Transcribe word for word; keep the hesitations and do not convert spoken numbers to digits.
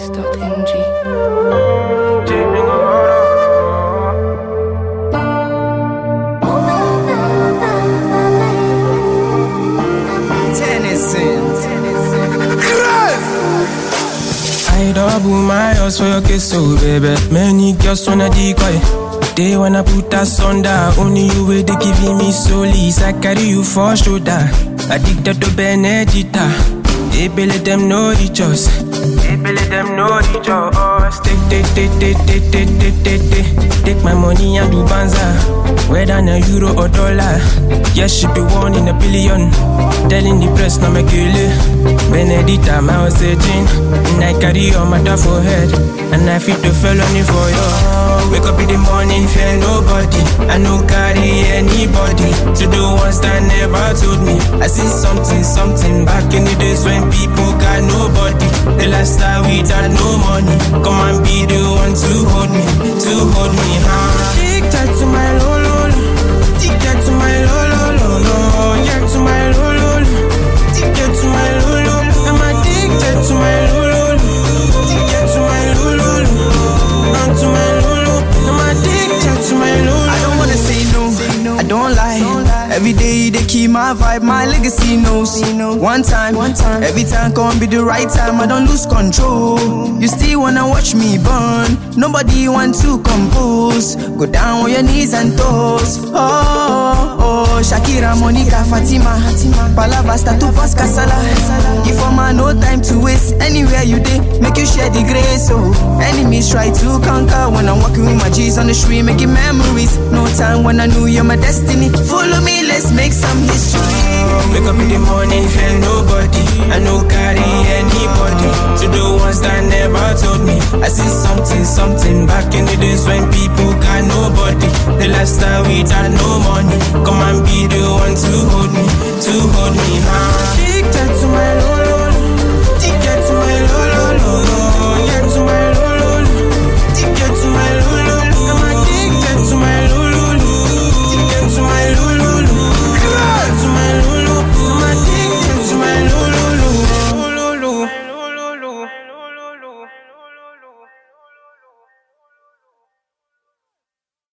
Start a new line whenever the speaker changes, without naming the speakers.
dot N G.
I double my house for your kiss, so baby. Many girls wanna decoy. They wanna put us under. Only you will they giving me solace. I carry you for shoulder. Addicted to Benedita. They let them know each us. They let them know each us. Take, take, take, take, take, take, take, take, take. Take my money and do banza. Whether a euro or dollar. Yes, she be one in a billion. Telling the press no make you live. Benedita, my was a gin. And I carry your matter for head. And I fit the felony for you. Wake up in the morning, fear nobody. I no carry anybody. To the ones that never told me. I see something, something back in the days when people got nobody. The lifestyle without no money. Come and be the one to hold me, to hold me, huh? Addicted to my lolo, addicted to my lolo, lolo, yeah, to my lolo, addicted to my lolo. I'm addicted to my lolo, addicted to my lolo, not to my lolo. I'm addicted to my lolo.
I don't wanna say no, I don't lie. Every day they keep my vibe, my legacy knows. One time, every time can't be the right time. I don't lose control. You still wanna watch me burn. Nobody want to compose. Go down on your knees and toes. Oh, oh, Shakira, Monica, Fatima, Palava, Statu, Pasca, Salah. If I'm no time to waste. Anywhere you dey, make you share the grace. Oh, enemies try to conquer. When I'm walking with my G's on the street, making memories. No time when I knew you're my destiny. Follow me, let's make some history.
Wake up in the morning, fear nobody. I no carry anybody. To the ones that never told me. I see something, something back in the days when people got nobody. The lifestyle without no